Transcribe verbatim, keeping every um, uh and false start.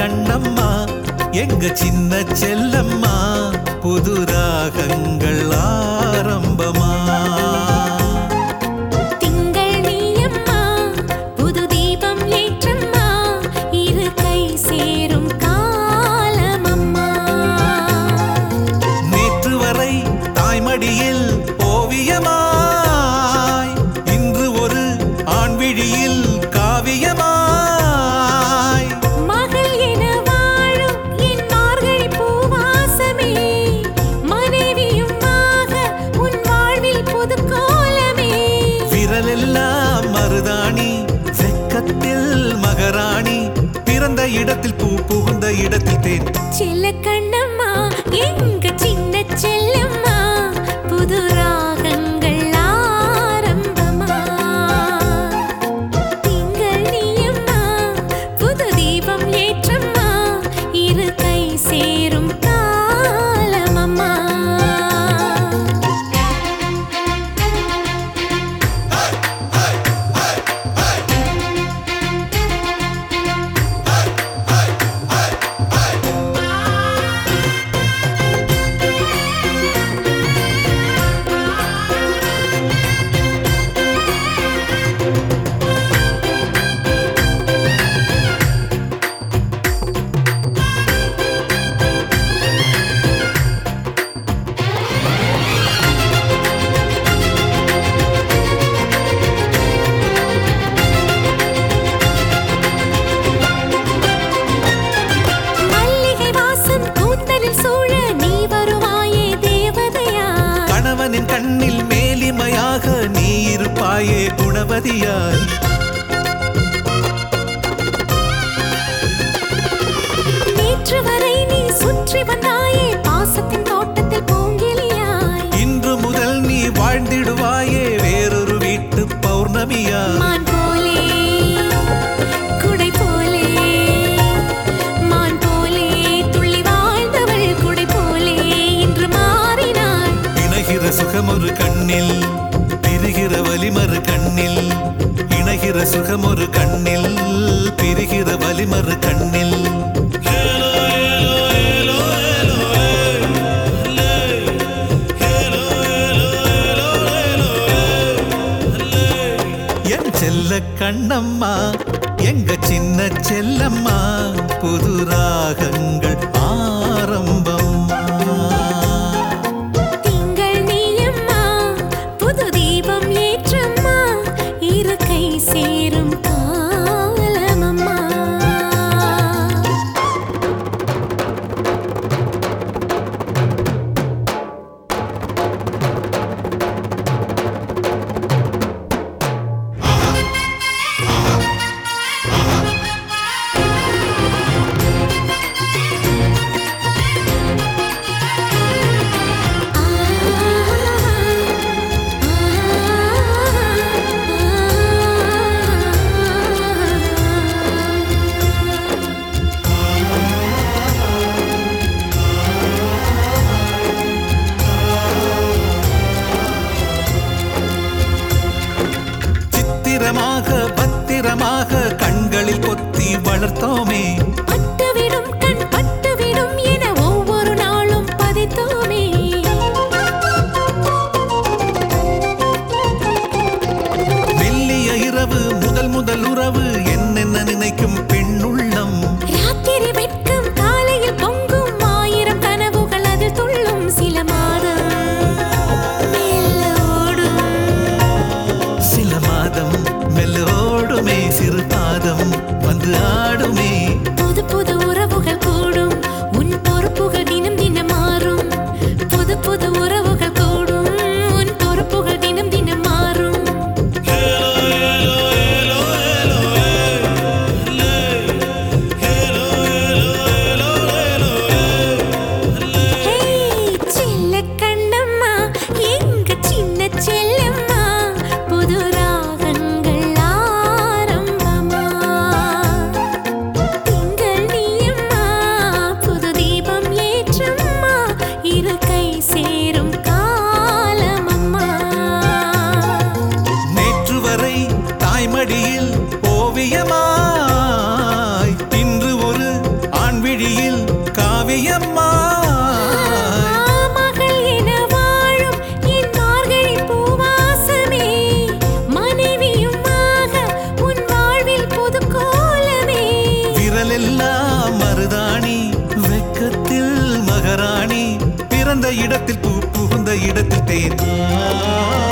கண்ணம்மா எங்க சின்ன செல்லம்மா புது ராகங்கள் ஆரம்பமா திங்கள் நீயம்மா புது தீபம் ஏற்றம்மா இரு கை சேரும் காலமம்மா நேற்று வரை தாய்மடியில் ஓவியமாய் இன்று ஒரு ஆண்விழியில் காவியமாய் மகள் என வாழும் என் மார்கழி பூவாசமே மனைவியும் ஆக உன் வாழ்வில் புது கோலமே விரலெல்லாம் மருதாணி வெக்கத்தில் மகராணி பிறந்த இடத்தில் பூ புகுந்த இடத்தில் தேன் செல்ல கண்ணம்மா எங்க சின்ன செல்லம்மா புது ராகங்கள் ஆரம்பமா திங்கள் நீயம்மா புது தீபம் ஏற்றம்மா இரு கை சேரும் காலமம்மா மல்லிகை வாசம் கூந்தலில் சூழ நீ வருவாயே தேவதையா கணவனின் கண்ணில் மேலிமையாக நீ இருப்பாயே குணவதியாய் நேற்று வரை நீ சுற்றி வந்தாயே பாசத்தின் தோட்டத்தில் பூங்கிலியாய் இன்று முதல் நீ வாழ்ந்திடுவாயே வேறொரு வீட்டு பௌர்ணமியாய் மான் போலே குடை போலே மான் போலே துள்ளி வாழ்ந்தவள் குடை போலே இன்று மாறினாள் இணைகிற சுகமொரு கண்ணில் பிரிகிற வலிமறு கண்ணில் இணைகிற சுகமொரு கண்ணில் பிரிகிற வலிமறு கண்ணில் என் செல்ல கண்ணம்மா எங்க சின்ன செல்லம்மா புது ராகங்கள் ஆரம்பம்மா திங்கள் நீயம்மா புது தீபம் ஏற்றம்மா இரு கை சேரும் காலமம்மா சித்திரமாக பத்திரமாக கண்களில் கொத்தி வளர்த்தோமே பட்டுவிடும் கண் பட்டுவிடும் என ஒவ்வொரு நாளும் பதித்தோமே மெல்லிய இரவு முதல் முதல் உறவு என்னென்ன நினைக்கும் பெண்ணுள்ளம் ராத்திரி வெட்கம் காலையில் பொங்கும் ஆயிரம் கனவுகள் அதில் துள்ளும் சில மாதம் மெல்ல ஓடும் சில மாதம் மெல்லோடுமே சிறு பாதம் வந்து ஆடுமே புது புது உறவுகள் கூடும் உன் பொறுப்புகள் தினம் தினம் மாறும் புது புது உறவுகள் கூடும் உன் பொறுப்புகள் தினம் தினம் மாறும் ஏலோ ஏலோ விட்டேன்